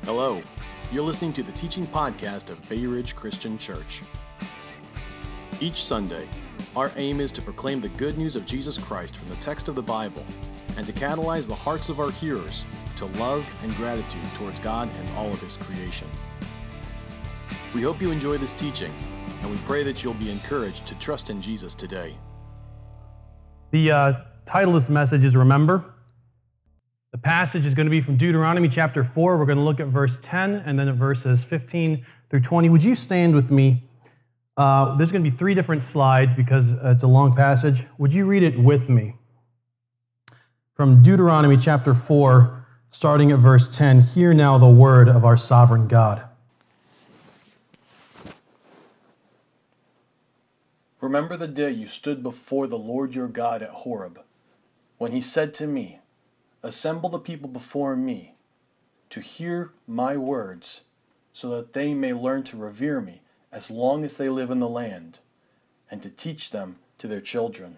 Hello, you're listening to the teaching podcast of Bay Ridge Christian Church. Each Sunday, our aim is to proclaim the good news of Jesus Christ from the text of the Bible and to catalyze the hearts of our hearers to love and gratitude towards God and all of His creation. We hope you enjoy this teaching, and we pray that you'll be encouraged to trust in Jesus today. The title of this message is Remember. The passage is going to be from Deuteronomy chapter 4. We're going to look at verse 10 and then at verses 15 through 20. Would you stand with me? There's going to be 3 different slides because it's a long passage. Would you read it with me? From Deuteronomy chapter 4, starting at verse 10, hear now the word of our sovereign God. Remember the day you stood before the Lord your God at Horeb, when He said to me, assemble the people before me to hear my words, so that they may learn to revere me as long as they live in the land, and to teach them to their children.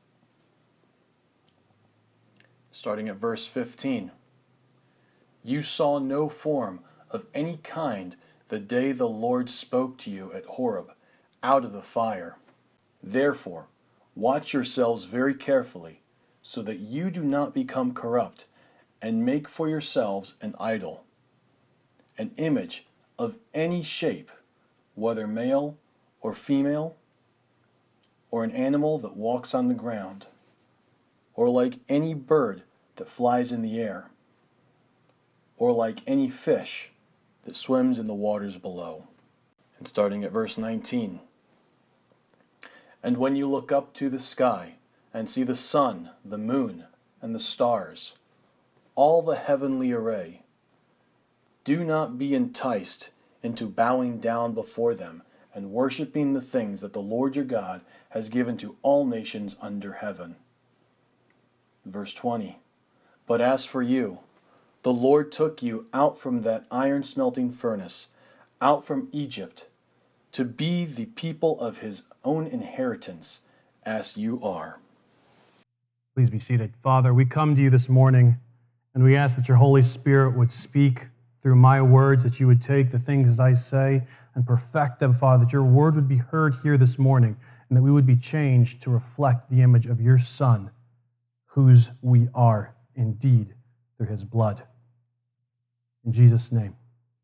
Starting at verse 15. You saw no form of any kind the day the Lord spoke to you at Horeb out of the fire. Therefore, watch yourselves very carefully, so that you do not become corrupt and make for yourselves an idol, an image of any shape, whether male or female, or an animal that walks on the ground, or like any bird that flies in the air, or like any fish that swims in the waters below. And starting at verse 19. And when you look up to the sky, and see the sun, the moon, and the stars, all the heavenly array, do not be enticed into bowing down before them and worshiping the things that the Lord your God has given to all nations under heaven. Verse 20. But as for you, the Lord took you out from that iron-smelting furnace, out from Egypt, to be the people of His own inheritance, as you are. Please be seated. Father, we come to you this morning and we ask that your Holy Spirit would speak through my words, that you would take the things that I say and perfect them, Father, that your word would be heard here this morning and that we would be changed to reflect the image of your Son, whose we are indeed through His blood. In Jesus' name.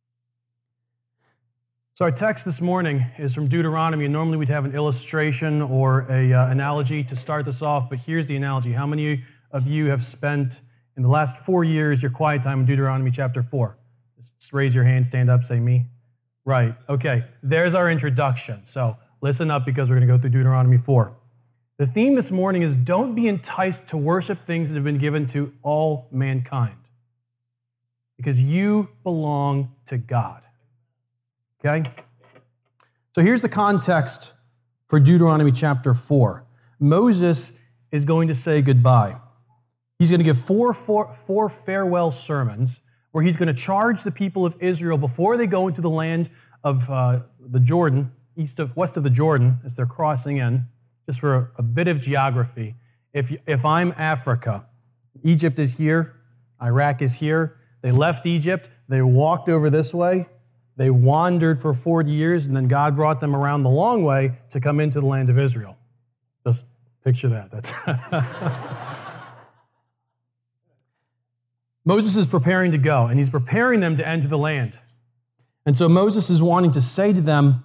So our text this morning is from Deuteronomy, and normally we'd have an illustration or an analogy to start this off, but here's the analogy. How many of you have spent in the last 4 years your quiet time in Deuteronomy chapter 4? Just raise your hand, stand up, say me. Right, okay, there's our introduction. So listen up because we're going to go through Deuteronomy 4. The theme this morning is don't be enticed to worship things that have been given to all mankind, because you belong to God. Okay? So here's the context for Deuteronomy chapter 4. Moses is going to say goodbye. He's going to give four farewell sermons where he's going to charge the people of Israel before they go into the land of the Jordan, west of the Jordan, as they're crossing in, just for a bit of geography. If I'm Africa, Egypt is here, Iraq is here. They left Egypt, they walked over this way, they wandered for 40 years, and then God brought them around the long way to come into the land of Israel. Just picture that. That's Moses is preparing to go, and he's preparing them to enter the land. And so Moses is wanting to say to them,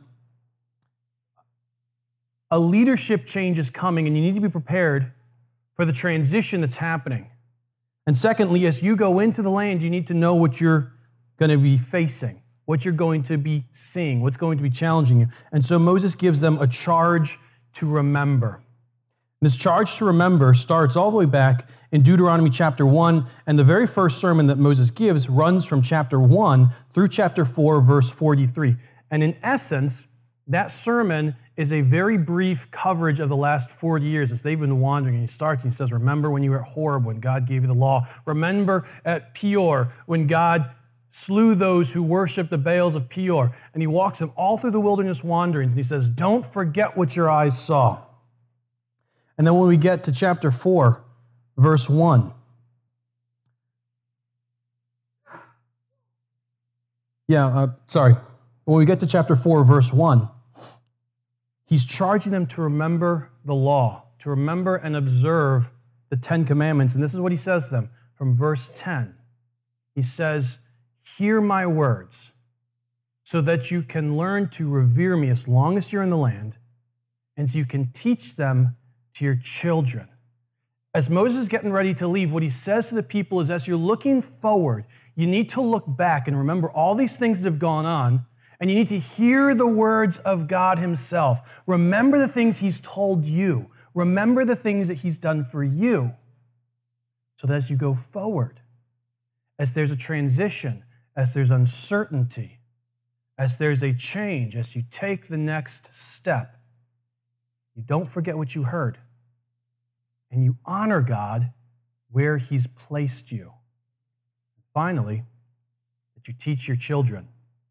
a leadership change is coming, and you need to be prepared for the transition that's happening. And secondly, as you go into the land, you need to know what you're going to be facing, what you're going to be seeing, what's going to be challenging you. And so Moses gives them a charge to remember. This charge to remember starts all the way back in Deuteronomy chapter 1, and the very first sermon that Moses gives runs from chapter 1 through chapter 4, verse 43. And in essence, that sermon is a very brief coverage of the last 40 years as they've been wandering. And he starts and he says, remember when you were at Horeb, when God gave you the law. Remember at Peor, when God slew those who worshiped the Baals of Peor. And he walks them all through the wilderness wanderings. And he says, don't forget what your eyes saw. And then when we get to chapter 4, verse 1, Sorry. When we get to chapter 4, verse 1, he's charging them to remember the law, to remember and observe the 10 commandments. And this is what he says to them from verse 10. He says, "Hear my words, so that you can learn to revere me as long as you're in the land, and so you can teach them to your children." As Moses is getting ready to leave, what he says to the people is, as you're looking forward, you need to look back and remember all these things that have gone on, and you need to hear the words of God himself. Remember the things he's told you. Remember the things that he's done for you, so that as you go forward, as there's a transition, as there's uncertainty, as there's a change, as you take the next step, you don't forget what you heard, and you honor God where he's placed you. Finally, that you teach your children.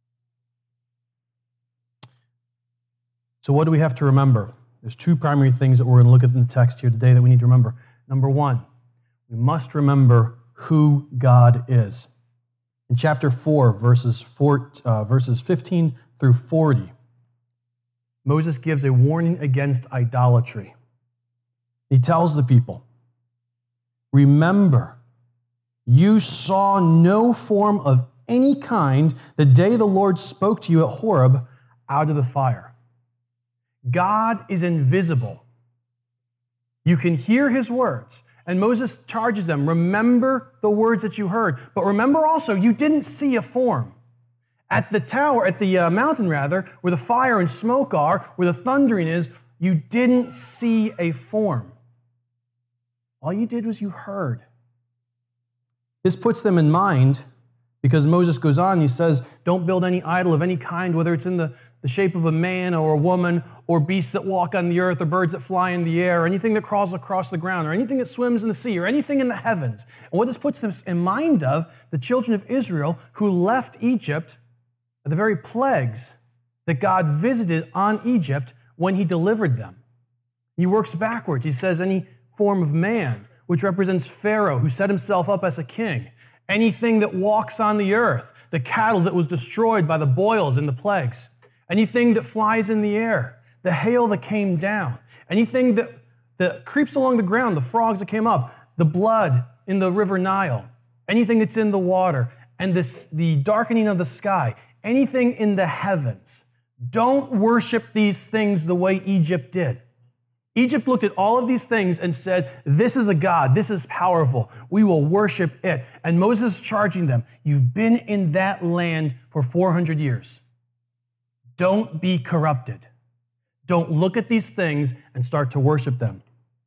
So what do we have to remember? There's two primary things that we're going to look at in the text here today that we need to remember. Number one, we must remember who God is. In chapter 4, verses 15 through 40, Moses gives a warning against idolatry. He tells the people, "Remember, you saw no form of any kind the day the Lord spoke to you at Horeb out of the fire." God is invisible. You can hear his words. And Moses charges them, remember the words that you heard. But remember also, you didn't see a form. At the mountain, where the fire and smoke are, where the thundering is, you didn't see a form. All you did was you heard. This puts them in mind, because Moses goes on and he says, don't build any idol of any kind, whether it's in the shape of a man or a woman, or beasts that walk on the earth, or birds that fly in the air, or anything that crawls across the ground, or anything that swims in the sea, or anything in the heavens. And what this puts them in mind of, the children of Israel who left Egypt, are the very plagues that God visited on Egypt when he delivered them. He works backwards. He says any form of man, which represents Pharaoh, who set himself up as a king. Anything that walks on the earth, the cattle that was destroyed by the boils and the plagues. Anything that flies in the air, the hail that came down. Anything that creeps along the ground, the frogs that came up, the blood in the river Nile. Anything that's in the water, and the darkening of the sky. Anything in the heavens. Don't worship these things the way Egypt did. Egypt looked at all of these things and said, this is a God, this is powerful, we will worship it. And Moses is charging them, you've been in that land for 400 years. Don't be corrupted. Don't look at these things and start to worship them.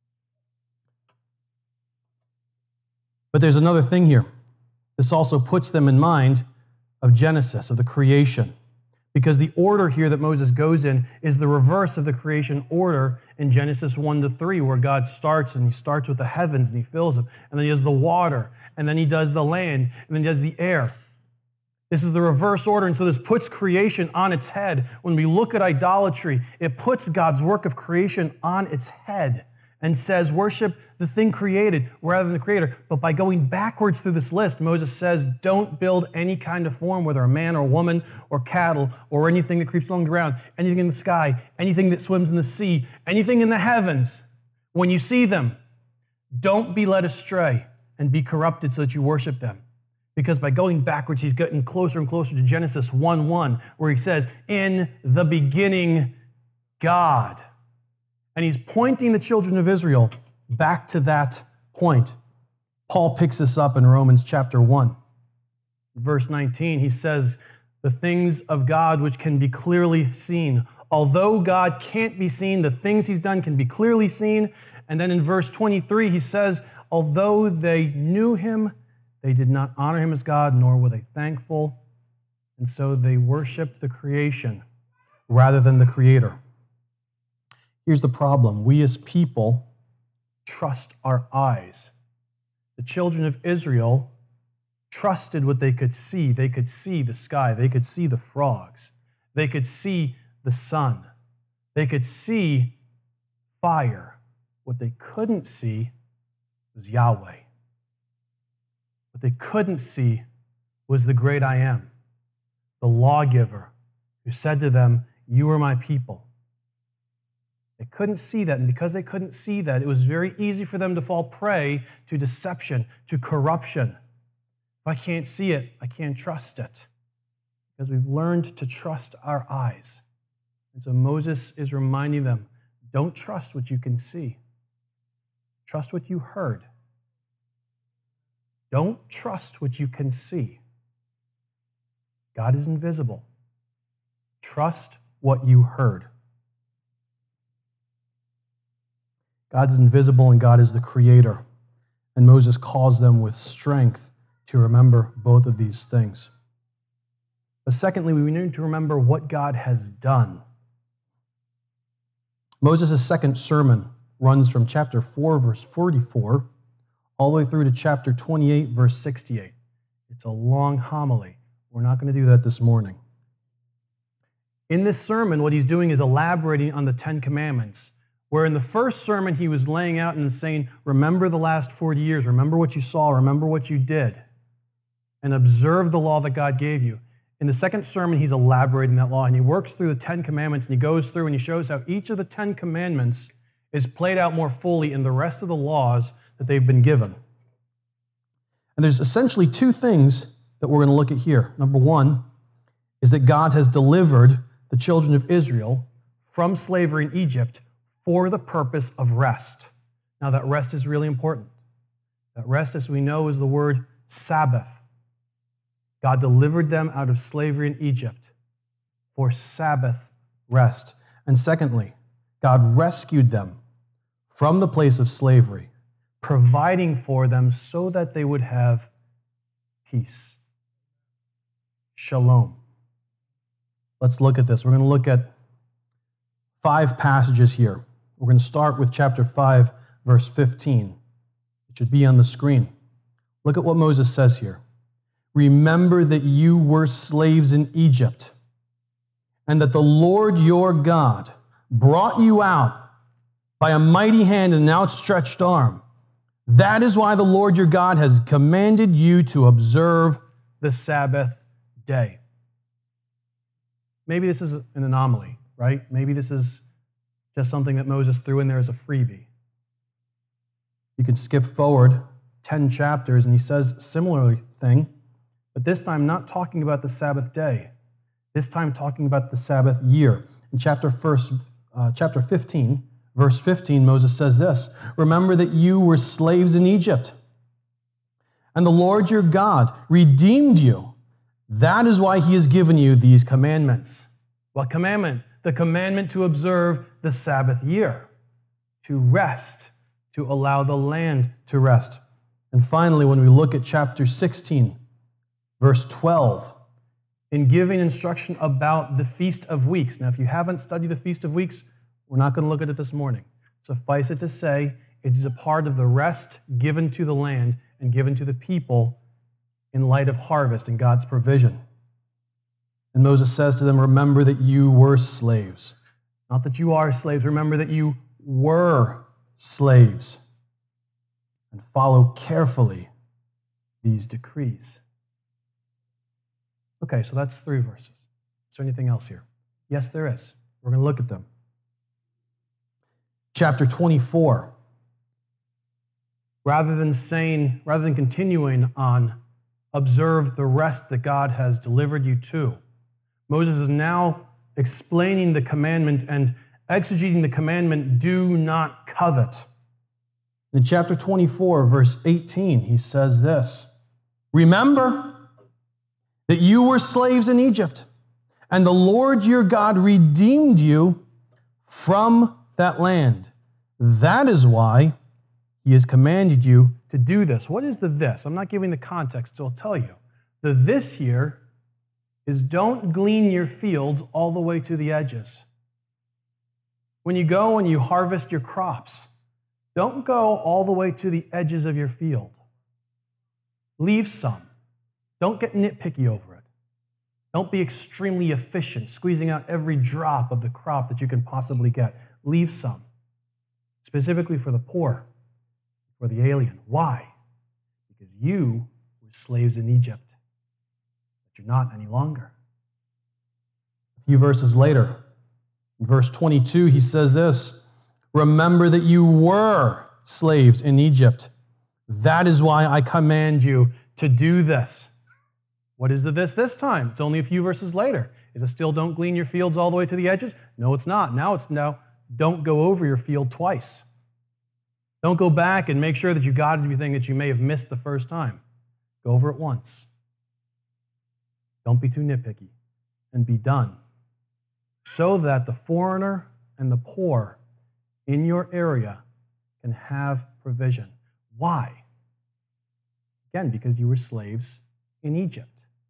But there's another thing here. This also puts them in mind of Genesis, of the creation. Because the order here that Moses goes in is the reverse of the creation order in Genesis 1-3, where God starts, and he starts with the heavens and he fills them. And then he does the water, and then he does the land, and then he does the air. This is the reverse order, and so this puts creation on its head. When we look at idolatry, it puts God's work of creation on its head and says, worship the thing created rather than the creator. But by going backwards through this list, Moses says, don't build any kind of form, whether a man or a woman or cattle or anything that creeps along the ground, anything in the sky, anything that swims in the sea, anything in the heavens. When you see them, don't be led astray and be corrupted so that you worship them. Because by going backwards, he's getting closer and closer to Genesis 1:1, where he says, in the beginning, God. And he's pointing the children of Israel back to that point. Paul picks this up in Romans chapter 1. Verse 19, he says, the things of God which can be clearly seen. Although God can't be seen, the things he's done can be clearly seen. And then in verse 23, he says, although they knew him, they did not honor him as God, nor were they thankful. And so they worshiped the creation rather than the Creator. Here's the problem. We as people trust our eyes. The children of Israel trusted what they could see. They could see the sky. They could see the frogs. They could see the sun. They could see fire. What they couldn't see was Yahweh. What they couldn't see was the great I am, the lawgiver, who said to them, "You are my people." They couldn't see that, and because they couldn't see that, it was very easy for them to fall prey to deception, to corruption. If I can't see it, I can't trust it, because we've learned to trust our eyes. And so Moses is reminding them, don't trust what you can see. Trust what you heard. Don't trust what you can see. God is invisible. Trust what you heard. God is invisible and God is the creator. And Moses calls them with strength to remember both of these things. But secondly, we need to remember what God has done. Moses' second sermon runs from chapter 4, verse 44, all the way through to chapter 28, verse 68. It's a long homily. We're not going to do that this morning. In this sermon, what he's doing is elaborating on the Ten Commandments, where in the first sermon he was laying out and saying, remember the last 40 years, remember what you saw, remember what you did, and observe the law that God gave you. In the second sermon, he's elaborating that law, and he works through the Ten Commandments, and he goes through and he shows how each of the Ten Commandments is played out more fully in the rest of the laws that they've been given. And there's essentially two things that we're going to look at here. Number one is that God has delivered the children of Israel from slavery in Egypt for the purpose of rest. Now, that rest is really important. That rest, as we know, is the word Sabbath. God delivered them out of slavery in Egypt for Sabbath rest. And secondly, God rescued them from the place of slavery, providing for them so that they would have peace. Shalom. Let's look at this. We're going to look at 5 passages here. We're going to start with chapter 5, verse 15. It should be on the screen. Look at what Moses says here. Remember that you were slaves in Egypt, and that the Lord your God brought you out by a mighty hand and an outstretched arm. That is why the Lord your God has commanded you to observe the Sabbath day. Maybe this is an anomaly, right? Maybe this is just something that Moses threw in there as a freebie. You can skip forward 10 chapters and he says a similar thing, but this time not talking about the Sabbath day. This time talking about the Sabbath year. In chapter 15, verse 15, Moses says this, remember that you were slaves in Egypt, and the Lord your God redeemed you. That is why he has given you these commandments. What commandment? The commandment to observe the Sabbath year, to rest, to allow the land to rest. And finally, when we look at chapter 16, verse 12, in giving instruction about the Feast of Weeks. Now, if you haven't studied the Feast of Weeks, we're not going to look at it this morning. Suffice it to say, it is a part of the rest given to the land and given to the people in light of harvest and God's provision. And Moses says to them, remember that you were slaves. Not that you are slaves, remember that you were slaves. And follow carefully these decrees. Okay, so that's 3 verses. Is there anything else here? Yes, there is. We're going to look at them. Chapter 24. Rather than continuing on, observe the rest that God has delivered you to, Moses is now explaining the commandment and exegeting the commandment, do not covet. In chapter 24, verse 18, he says this, remember that you were slaves in Egypt, and the Lord your God redeemed you from that land. That is why he has commanded you to do this. What is the this? I'm not giving the context, so I'll tell you. The this here is don't glean your fields all the way to the edges. When you go and you harvest your crops, don't go all the way to the edges of your field. Leave some. Don't get nitpicky over it. Don't be extremely efficient, squeezing out every drop of the crop that you can possibly get. Leave some, specifically for the poor, for the alien. Why? Because you were slaves in Egypt, but you're not any longer. A few verses later, in verse 22, he says this, remember that you were slaves in Egypt. That is why I command you to do this. What is the this time? It's only a few verses later. Is it still don't glean your fields all the way to the edges? No, it's not. Now don't go over your field twice. Don't go back and make sure that you got everything that you may have missed the first time. Go over it once. Don't be too nitpicky and be done. So that the foreigner and the poor in your area can have provision. Why? Again, because you were slaves in Egypt.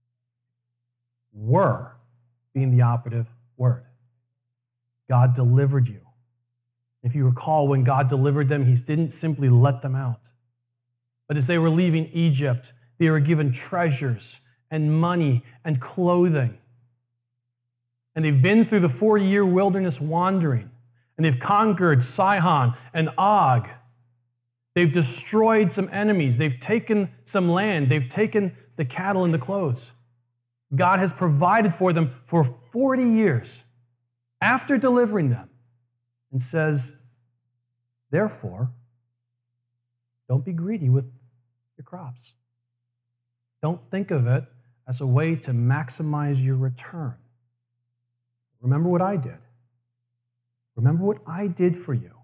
Were being the operative word. God delivered you. If you recall, when God delivered them, he didn't simply let them out. But as they were leaving Egypt, they were given treasures and money and clothing. And they've been through the 40-year wilderness wandering. And they've conquered Sihon and Og. They've destroyed some enemies. They've taken some land. They've taken the cattle and the clothes. God has provided for them for 40 years after delivering them and says, therefore, don't be greedy with your crops. Don't think of it as a way to maximize your return. Remember what I did. Remember what I did for you.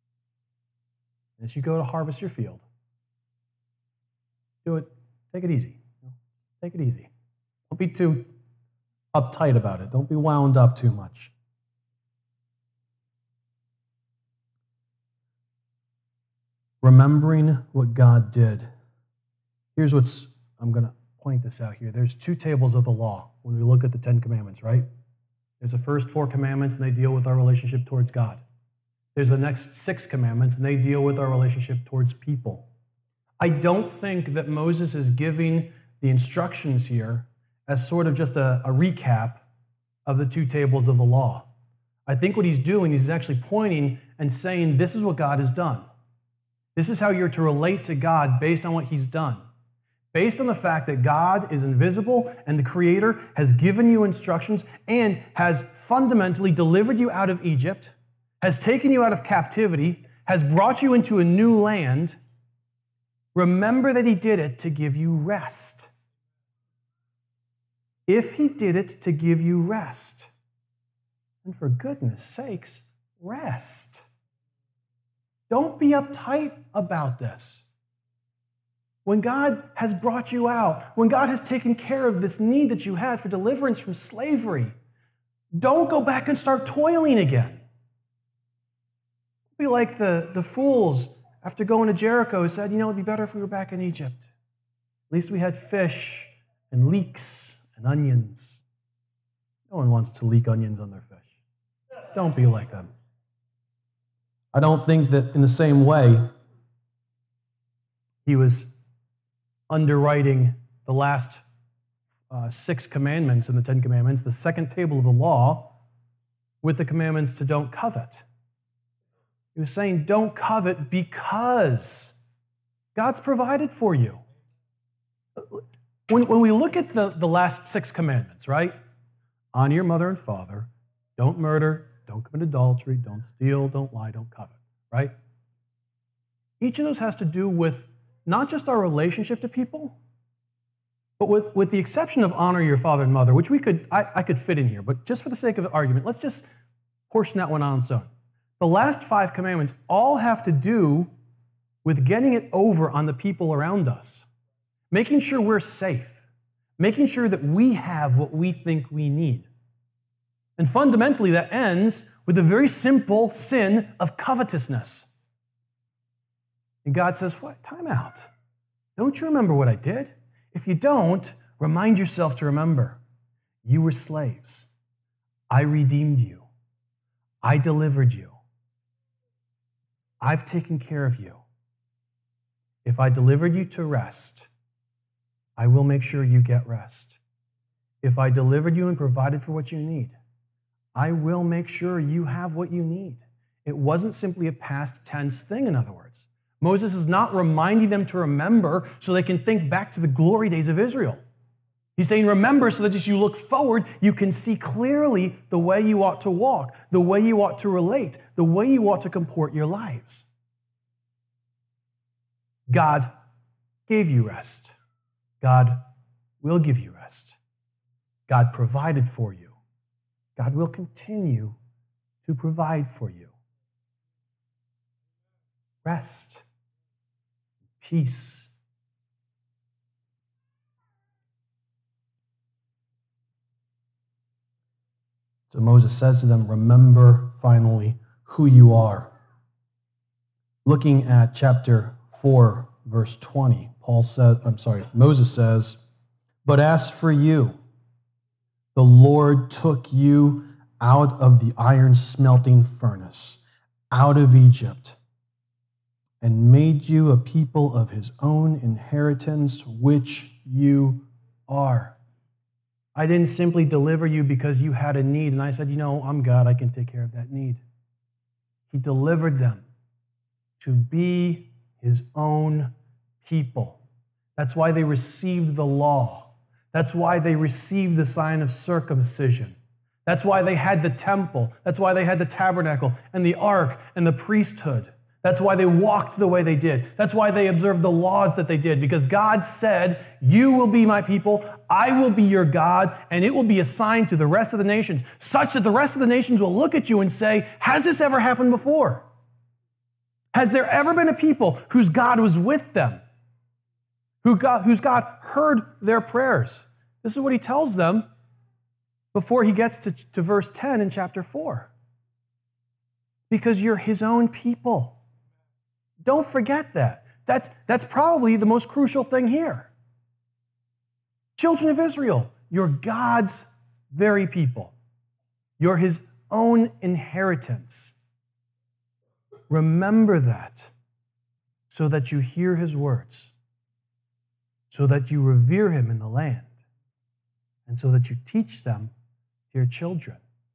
As you go to harvest your field, do it, take it easy. Take it easy. Don't be too uptight about it. Don't be wound up too much. Remembering what God did. Here's I'm going to point this out here. There's two tables of the law when we look at the Ten Commandments, right? There's the first 4 commandments, and they deal with our relationship towards God. There's the next 6 commandments, and they deal with our relationship towards people. I don't think that Moses is giving the instructions here as sort of just a recap of the 2 tables of the law. I think what he's doing is he's actually pointing and saying, this is what God has done. This is how you're to relate to God based on what he's done. Based on the fact that God is invisible and the Creator has given you instructions and has fundamentally delivered you out of Egypt, has taken you out of captivity, has brought you into a new land, remember that he did it to give you rest. If he did it to give you rest, then for goodness sakes, rest. Don't be uptight about this. When God has brought you out, when God has taken care of this need that you had for deliverance from slavery, don't go back and start toiling again. Be like the fools after going to Jericho who said, it'd be better if we were back in Egypt. At least we had fish and leeks and onions. No one wants to leak onions on their fish. Don't be like them. I don't think that in the same way he was underwriting the last 6 commandments in the 10 commandments, the second table of the law, with the commandments to don't covet. He was saying, don't covet because God's provided for you. When we look at the last 6 commandments, right? Honor your mother and father, don't murder, don't commit adultery, don't steal, don't lie, don't covet, right? Each of those has to do with not just our relationship to people, but with the exception of honor your father and mother, which I could fit in here, but just for the sake of the argument, let's just portion that one on its own. The last 5 commandments all have to do with getting it over on the people around us, making sure we're safe, making sure that we have what we think we need. And fundamentally, that ends with a very simple sin of covetousness. And God says, what? Time out. Don't you remember what I did? If you don't, remind yourself to remember. You were slaves. I redeemed you. I delivered you. I've taken care of you. If I delivered you to rest, I will make sure you get rest. If I delivered you and provided for what you need, I will make sure you have what you need. It wasn't simply a past tense thing, in other words. Moses is not reminding them to remember so they can think back to the glory days of Israel. He's saying, remember, so that as you look forward, you can see clearly the way you ought to walk, the way you ought to relate, the way you ought to comport your lives. God gave you rest. God will give you rest. God provided for you. God will continue to provide for you. Rest, peace. So Moses says to them, remember finally who you are. Looking at chapter 4, verse 20, Moses says, but as for you, the Lord took you out of the iron smelting furnace, out of Egypt, and made you a people of his own inheritance, which you are. I didn't simply deliver you because you had a need, and I said, I'm God, I can take care of that need. He delivered them to be his own people. That's why they received the law. That's why they received the sign of circumcision. That's why they had the temple. That's why they had the tabernacle and the ark and the priesthood. That's why they walked the way they did. That's why they observed the laws that they did, because God said, you will be my people, I will be your God, and it will be a sign to the rest of the nations, such that the rest of the nations will look at you and say, has this ever happened before? Has there ever been a people whose God was with them, whose God heard their prayers? This is what he tells them before he gets to verse 10 in chapter 4. Because you're his own people. Don't forget that. That's probably the most crucial thing here. Children of Israel, you're God's very people. You're his own inheritance. Remember that so that you hear his words, so that you revere him in the land, and so that you teach them to your children.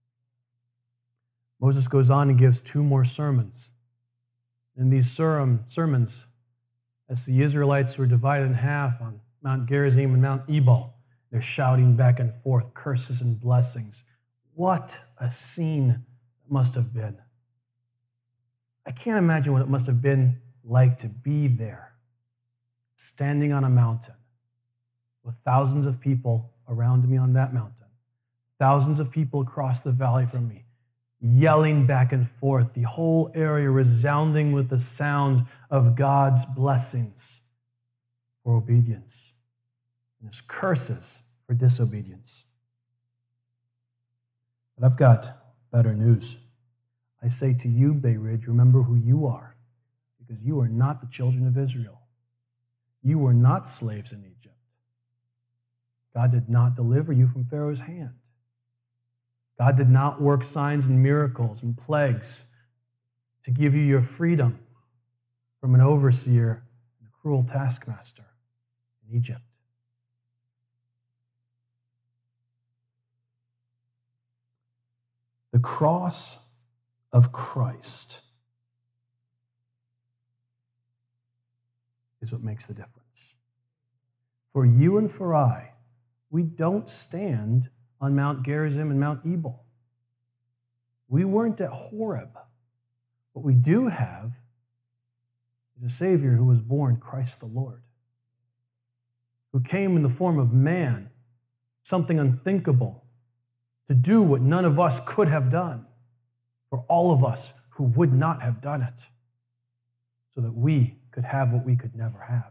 Moses goes on and gives 2 more sermons. In these sermons, as the Israelites were divided in half on Mount Gerizim and Mount Ebal, they're shouting back and forth curses and blessings. What a scene it must have been. I can't imagine what it must have been like to be there, standing on a mountain with thousands of people around me on that mountain, thousands of people across the valley from me, yelling back and forth, the whole area resounding with the sound of God's blessings for obedience and his curses for disobedience. But I've got better news. I say to you, Bay Ridge, remember who you are, because you are not the children of Israel. You were not slaves in Egypt. God did not deliver you from Pharaoh's hand. God did not work signs and miracles and plagues to give you your freedom from an overseer and a cruel taskmaster in Egypt. The cross of Christ is what makes the difference. For you and for I, we don't stand on Mount Gerizim and Mount Ebal. We weren't at Horeb. What we do have is a Savior who was born, Christ the Lord, who came in the form of man, something unthinkable, to do what none of us could have done, for all of us who would not have done it, so that we could have what we could never have.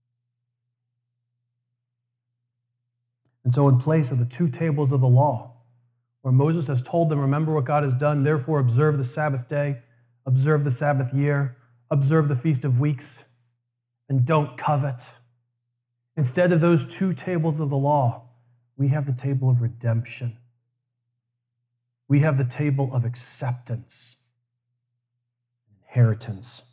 And so in place of the 2 tables of the law, where Moses has told them, remember what God has done, therefore observe the Sabbath day, observe the Sabbath year, observe the Feast of Weeks, and don't covet. Instead of those 2 tables of the law, we have the table of redemption. We have the table of acceptance, inheritance.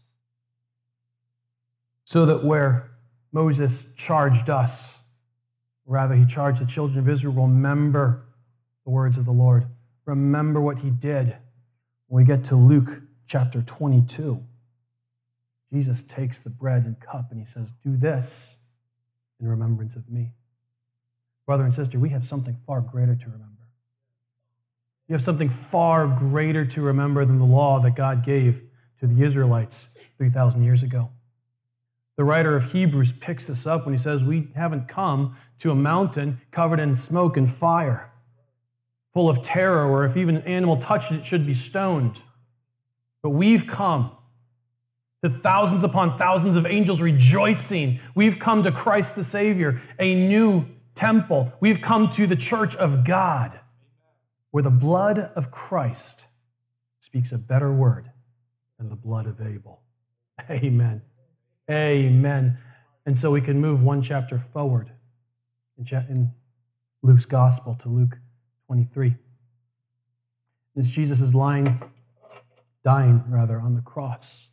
So that where Moses charged us, rather, he charged the children of Israel, remember the words of the Lord. Remember what he did. When we get to Luke chapter 22, Jesus takes the bread and cup and he says, do this in remembrance of me. Brother and sister, we have something far greater to remember. You have something far greater to remember than the law that God gave to the Israelites 3,000 years ago. The writer of Hebrews picks this up when he says, we haven't come to a mountain covered in smoke and fire, full of terror, where if even an animal touched it, it should be stoned. But we've come to thousands upon thousands of angels rejoicing. We've come to Christ the Savior, a new temple. We've come to the church of God, where the blood of Christ speaks a better word than the blood of Abel. Amen. Amen. And so we can move one chapter forward in Luke's gospel to Luke 23. As Jesus is dying on the cross,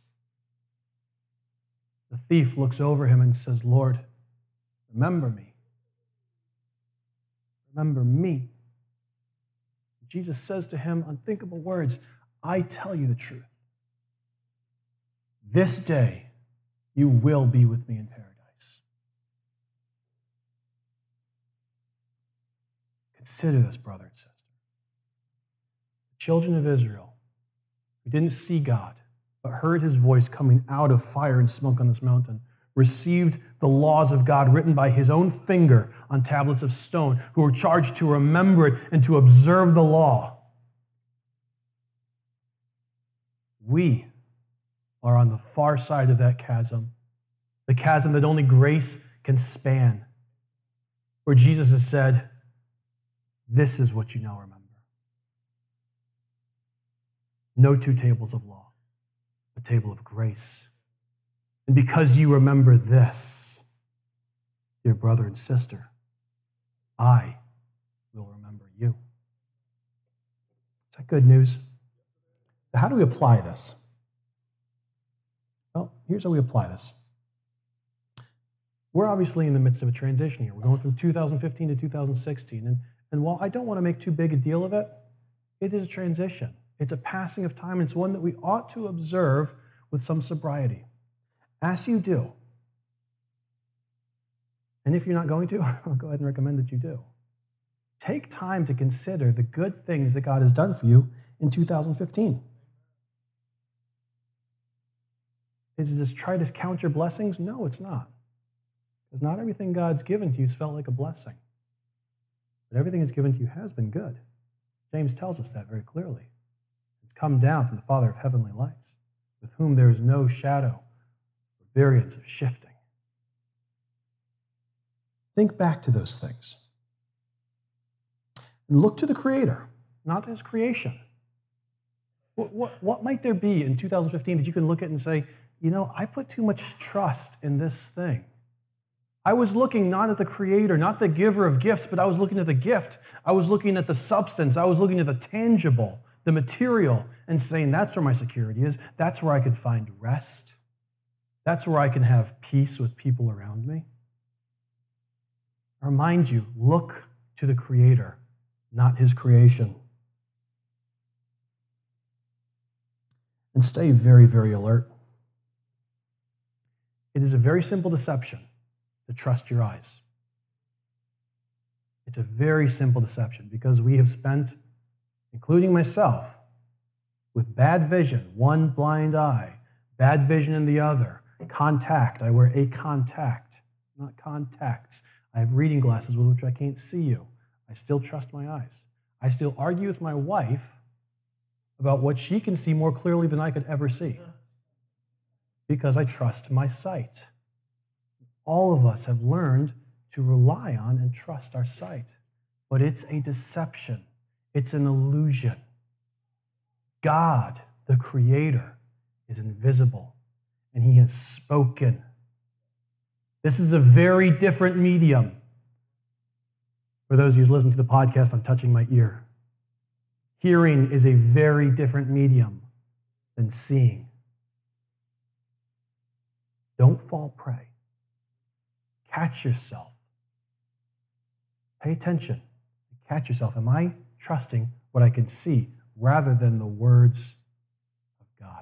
the thief looks over him and says, Lord, remember me. Remember me. Jesus says to him unthinkable words, I tell you the truth. This day you will be with me in paradise. Consider this, brother and sister. The children of Israel who didn't see God, but heard his voice coming out of fire and smoke on this mountain, received the laws of God written by his own finger on tablets of stone, who were charged to remember it and to observe the law. We are on the far side of that chasm, the chasm that only grace can span, where Jesus has said, this is what you now remember. No two tables of law, a table of grace. And because you remember this, dear brother and sister, I will remember you. Is that good news? How do we apply this? Well, here's how we apply this. We're obviously in the midst of a transition here. We're going from 2015 to 2016. And while I don't want to make too big a deal of it, it is a transition. It's a passing of time, and it's one that we ought to observe with some sobriety. As you do. And if you're not going to, I'll go ahead and recommend that you do. Take time to consider the good things that God has done for you in 2015. Is it just try to count your blessings? No, it's not. Because not everything God's given to you has felt like a blessing. But everything He's given to you has been good. James tells us that very clearly. It's come down from the Father of heavenly lights, with whom there is no shadow or variance of shifting. Think back to those things. And look to the Creator, not to His creation. What might there be in 2015 that you can look at and say, you know, I put too much trust in this thing. I was looking not at the Creator, not the giver of gifts, but I was looking at the gift. I was looking at the substance. I was looking at the tangible, the material, and saying that's where my security is. That's where I can find rest. That's where I can have peace with people around me. I remind you, look to the Creator, not His creation. And stay very, very alert. It is a very simple deception to trust your eyes. It's a very simple deception because we have spent, including myself, with bad vision, one blind eye, bad vision in the other, contact. I wear a contact, not contacts. I have reading glasses with which I can't see you. I still trust my eyes. I still argue with my wife about what she can see more clearly than I could ever see because I trust my sight. All of us have learned to rely on and trust our sight, but it's a deception. It's an illusion. God, the Creator, is invisible, and He has spoken. This is a very different medium. For those of you who listen to the podcast, I'm touching my ear. Hearing is a very different medium than seeing. Don't fall prey. Catch yourself. Pay attention. Catch yourself. Am I trusting what I can see rather than the words of God?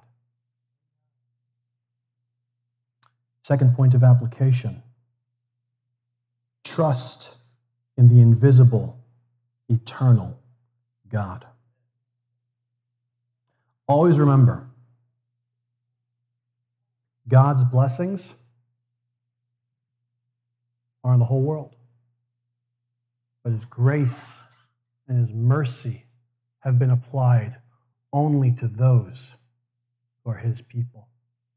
Second point of application. Trust in the invisible, eternal God. Always remember, God's blessings are in the whole world, but His grace and His mercy have been applied only to those who are His people.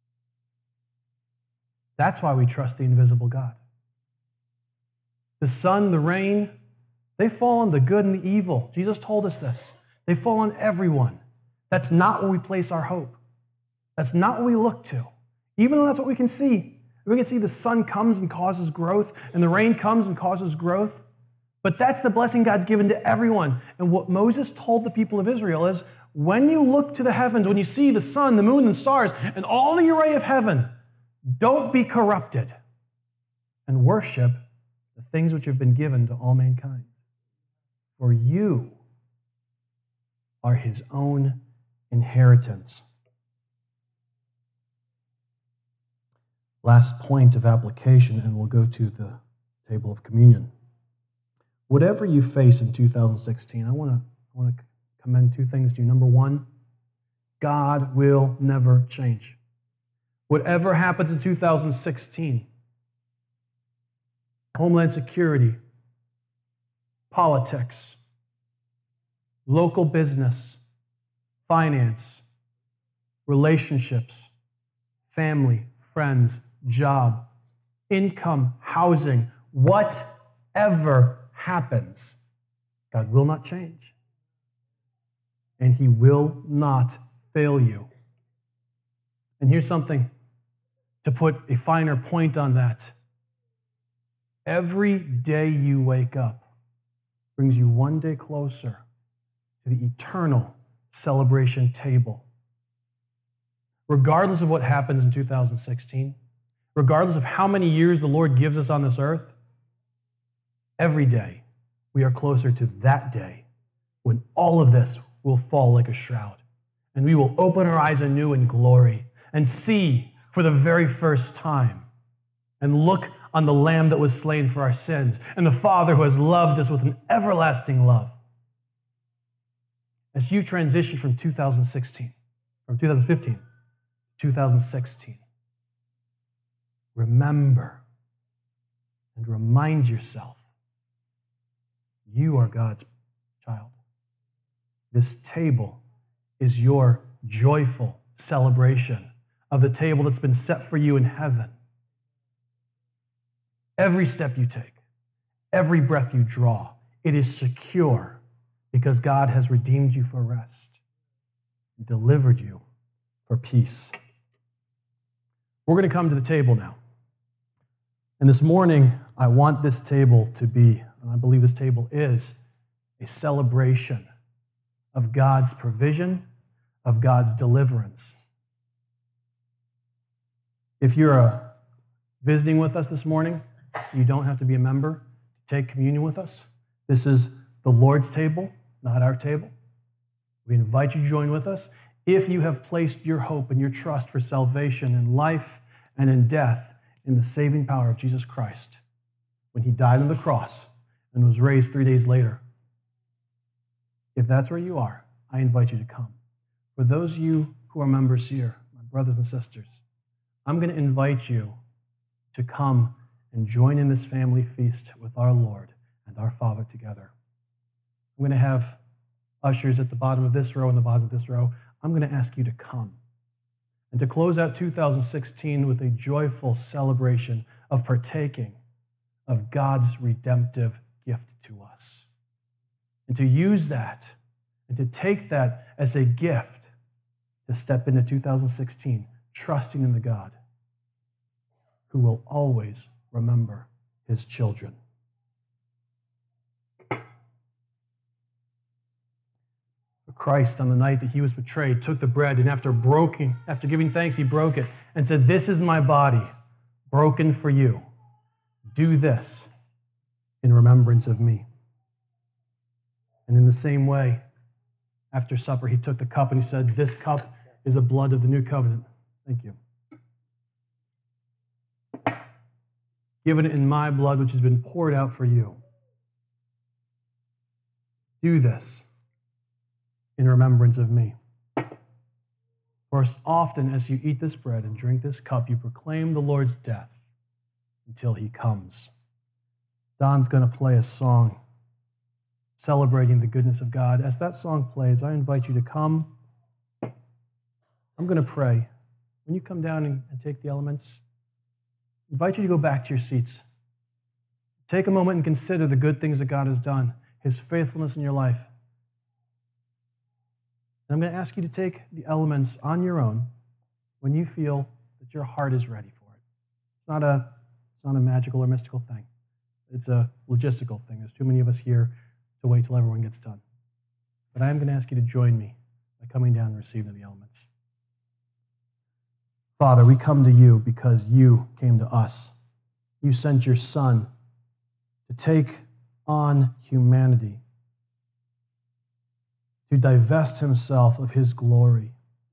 That's why we trust the invisible God. The sun, the rain, they fall on the good and the evil. Jesus told us this. They fall on everyone. That's not where we place our hope. That's not what we look to. Even though that's what we can see. We can see the sun comes and causes growth, and the rain comes and causes growth. But that's the blessing God's given to everyone. And what Moses told the people of Israel is, when you look to the heavens, when you see the sun, the moon, and stars, and all the array of heaven, don't be corrupted and worship the things which have been given to all mankind. For you are His own inheritance. Last point of application, and we'll go to the table of communion. Whatever you face in 2016, I want to commend two things to you. Number one, God will never change. Whatever happens in 2016, Homeland Security, politics, local business, finance, relationships, family, friends, job, income, housing, whatever happens, God will not change. And He will not fail you. And here's something to put a finer point on that. Every day you wake up brings you one day closer to the eternal celebration table. Regardless of what happens in 2016, regardless of how many years the Lord gives us on this earth, every day we are closer to that day when all of this will fall like a shroud, and we will open our eyes anew in glory and see for the very first time and look on the Lamb that was slain for our sins and the Father who has loved us with an everlasting love. As you transition from 2015, 2016, remember and remind yourself, you are God's child. This table is your joyful celebration of the table that's been set for you in heaven. Every step you take, every breath you draw, it is secure because God has redeemed you for rest and delivered you for peace. We're going to come to the table now. And this morning, I want this table to be, and I believe this table is, a celebration of God's provision, of God's deliverance. If you're visiting with us this morning, you don't have to be a member to take communion with us. This is the Lord's table, not our table. We invite you to join with us. If you have placed your hope and your trust for salvation in life and in death in the saving power of Jesus Christ, when He died on the cross and was raised 3 days later, if that's where you are, I invite you to come. For those of you who are members here, my brothers and sisters, I'm going to invite you to come and join in this family feast with our Lord and our Father together. I'm going to have ushers at the bottom of this row and the bottom of this row. I'm going to ask you to come and to close out 2016 with a joyful celebration of partaking of God's redemptive gift to us. And to use that and to take that as a gift to step into 2016, trusting in the God who will always remember His children. Christ, on the night that He was betrayed, took the bread, and after giving thanks, He broke it and said, "This is my body, broken for you. Do this in remembrance of me." And in the same way, after supper, He took the cup and He said, "This cup is the blood of the new covenant." Thank you. "Given it in my blood, which has been poured out for you. Do this in remembrance of me. For as often as you eat this bread and drink this cup, you proclaim the Lord's death until he comes. Don's going to play a song celebrating the goodness of God. As that song plays, I invite you to come. I'm going to pray. When you come down and take the elements, I invite you to go back to your seats. Take a moment and consider the good things that God has done, his faithfulness in your life. And I'm going to ask you to take the elements on your own when you feel that your heart is ready for it. It's not a magical or mystical thing. It's a logistical thing. There's too many of us here to wait till everyone gets done. But I am going to ask you to join me by coming down and receiving the elements. Father, we come to you because you came to us. You sent your Son to take on humanity, to divest himself of his glory,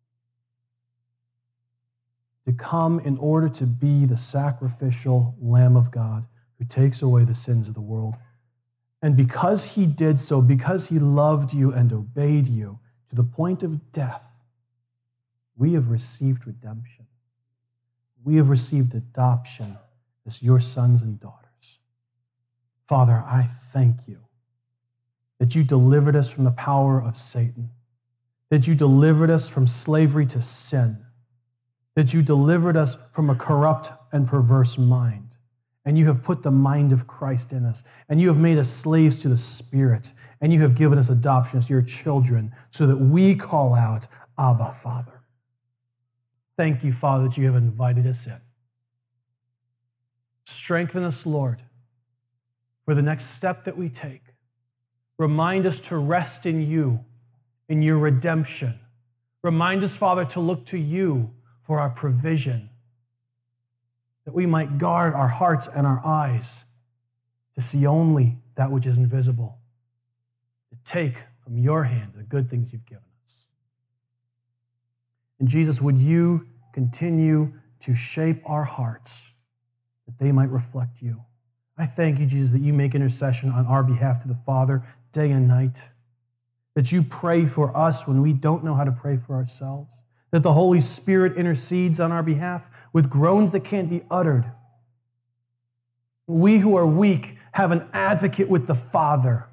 to come in order to be the sacrificial Lamb of God who takes away the sins of the world. And because he did so, because he loved you and obeyed you to the point of death, we have received redemption. We have received adoption as your sons and daughters. Father, I thank you that you delivered us from the power of Satan, that you delivered us from slavery to sin, that you delivered us from a corrupt and perverse mind, and you have put the mind of Christ in us, and you have made us slaves to the Spirit, and you have given us adoption as your children so that we call out, Abba, Father. Thank you, Father, that you have invited us in. Strengthen us, Lord, for the next step that we take. Remind us to rest in you, in your redemption. Remind us, Father, to look to you for our provision, that we might guard our hearts and our eyes to see only that which is invisible, to take from your hand the good things you've given us. And Jesus, would you continue to shape our hearts that they might reflect you? I thank you, Jesus, that you make intercession on our behalf to the Father day and night, that you pray for us when we don't know how to pray for ourselves, that the Holy Spirit intercedes on our behalf with groans that can't be uttered. We who are weak have an advocate with the Father.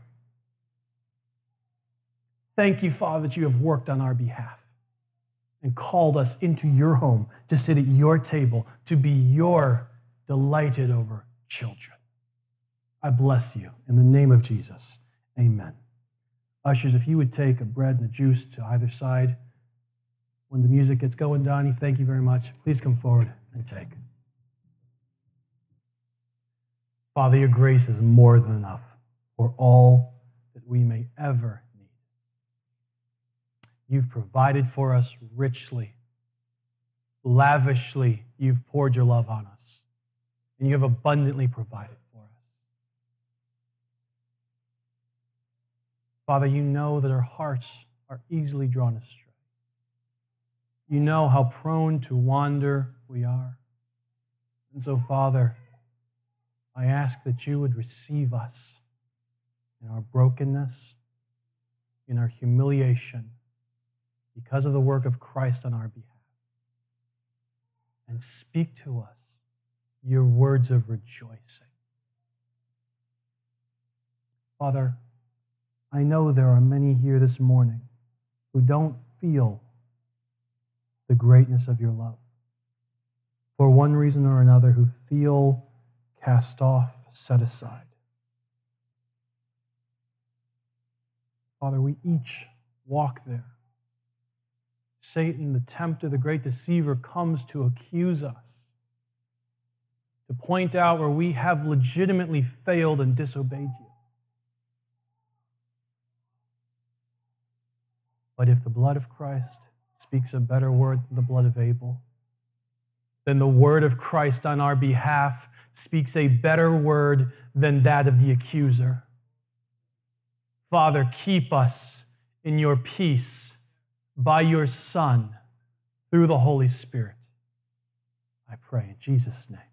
Thank you, Father, that you have worked on our behalf and called us into your home to sit at your table, to be your delighted over children. I bless you in the name of Jesus. Amen. Ushers, if you would take a bread and a juice to either side. When the music gets going, Donnie, thank you very much. Please come forward and take. Father, your grace is more than enough for all that we may ever need. You've provided for us richly, lavishly. You've poured your love on us, and you have abundantly provided for us. Father, you know that our hearts are easily drawn astray. You know how prone to wander we are. And so, Father, I ask that you would receive us in our brokenness, in our humiliation, because of the work of Christ on our behalf. And speak to us your words of rejoicing. Father, I know there are many here this morning who don't feel the greatness of your love, for one reason or another, who feel cast off, set aside. Father, we each walk there. Satan, the tempter, the great deceiver, comes to accuse us, to point out where we have legitimately failed and disobeyed you. But if the blood of Christ speaks a better word than the blood of Abel, then the word of Christ on our behalf speaks a better word than that of the accuser. Father, keep us in your peace by your Son through the Holy Spirit. I pray in Jesus' name.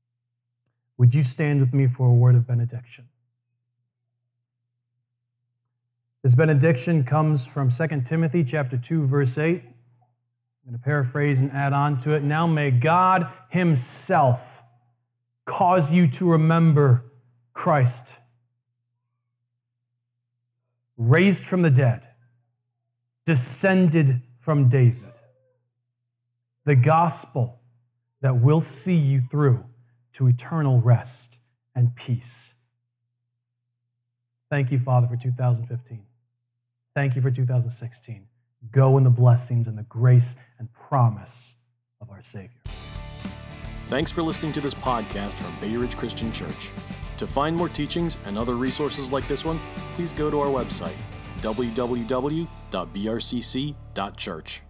Would you stand with me for a word of benediction? This benediction comes from 2 Timothy chapter 2, verse 8. I'm going to paraphrase and add on to it. Now may God himself cause you to remember Christ, raised from the dead, descended from David, the gospel that will see you through to eternal rest and peace. Thank you, Father, for 2015. Thank you for 2016. Go in the blessings and the grace and promise of our Savior. Thanks for listening to this podcast from Bay Ridge Christian Church. To find more teachings and other resources like this one, please go to our website, www.brcc.church.